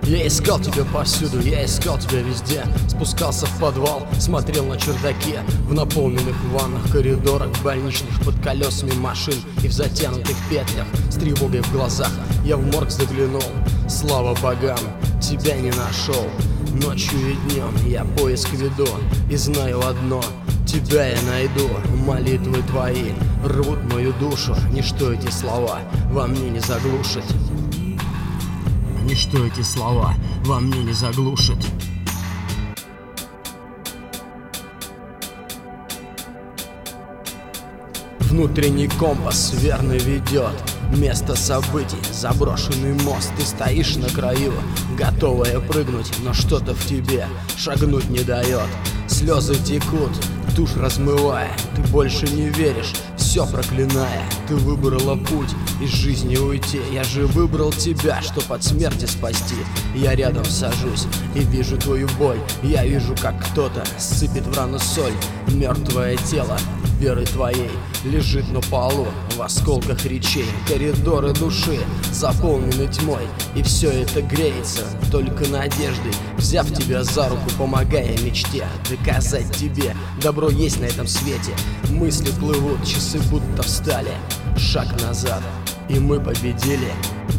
Я искал тебя повсюду, я искал тебя везде. Спускался в подвал, смотрел на чердаке, в наполненных ваннах, коридорах больничных, под колесами машин и в затянутых петлях. С тревогой в глазах я в морг заглянул. Слава богам, тебя не нашел. Ночью и днем я поиск веду, и знаю одно: тебя я найду. Молитвы твои рвут мою душу, ничто эти слова во мне не заглушит. Ничто эти слова во мне не заглушит. Внутренний компас верно ведет. Место событий, заброшенный мост. Ты стоишь на краю, готовая прыгнуть, но что-то в тебе шагнуть не дает. Слезы текут, тушь размывая. Ты больше не веришь, все проклиная. Ты выбрала путь из жизни уйти. Я же выбрал тебя, чтоб от смерти спасти. Я рядом сажусь и вижу твою боль. Я вижу, как кто-то сыпет в рану соль. Мертвое тело веры твоей лежит на полу в осколках речей. Коридоры души заполнены тьмой, и все это греется только надеждой. Взяв тебя за руку, помогая мечте доказать тебе: добро есть на этом свете. Мысли плывут, часы будто встали. Шаг назад, и мы победили.